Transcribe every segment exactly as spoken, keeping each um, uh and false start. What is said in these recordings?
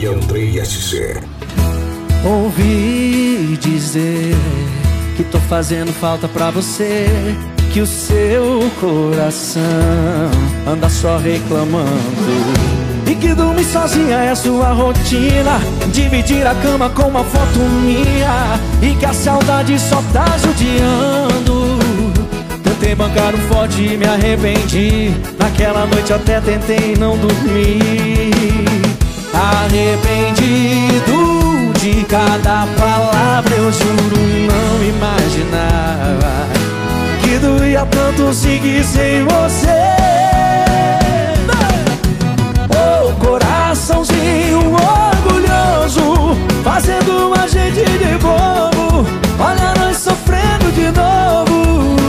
Andrei S C. Ouvi dizer que tô fazendo falta pra você, que o seu coração anda só reclamando e que dormir sozinha é sua rotina, dividir a cama com uma foto minha, e que a saudade só tá judiando. Tentei bancar o forte e me arrependi, naquela noite até tentei não dormir. Arrependido de cada palavra, eu juro não imaginava que doía tanto seguir sem você. Oh, coraçãozinho orgulhoso, fazendo a gente de bobo, olha nós sofrendo de novo.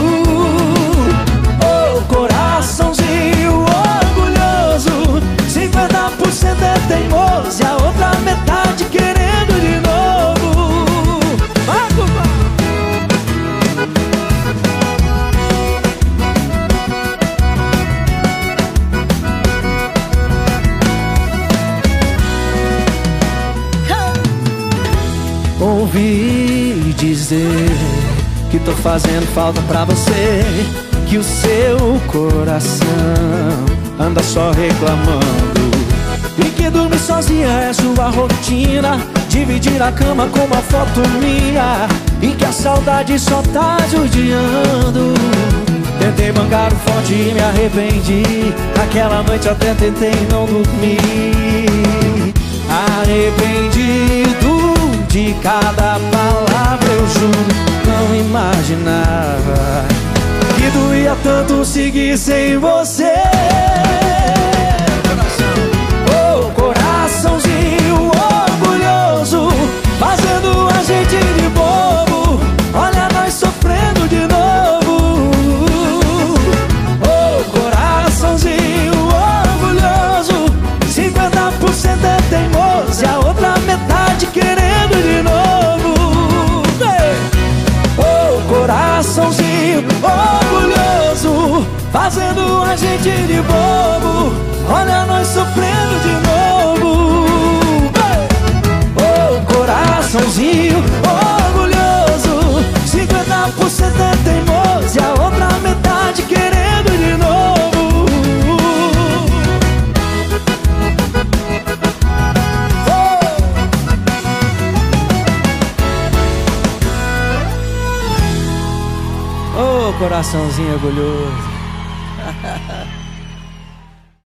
Oh, coraçãozinho orgulhoso, cinquenta por cento é teimoso e a outra metade querendo de novo. Vai, compadre! Ouvi dizer que tô fazendo falta pra você, que o seu coração anda só reclamando e que dormir sozinha é sua rotina, dividir a cama com uma foto minha, e que a saudade só tá judiando. Tentei bancar o forte e me arrependi, naquela noite até tentei não dormir. Arrependido de cada palavra, eu juro não imaginava que doía tanto seguir sem você. Oh, coraçãozinho orgulhoso, fazendo a gente de bobo, olha nós sofrendo de novo. Oh, coraçãozinho orgulhoso, cinquenta por cento é teimoso e a outra metade querendo de novo. Oh, coraçãozinho orgulhoso, fazendo a gente de bobo, olha nós sofrendo de novo. Oh, coraçãozinho orgulhoso, cinquenta por cento é teimoso e a outra metade querendo de novo. Oh, coraçãozinho orgulhoso.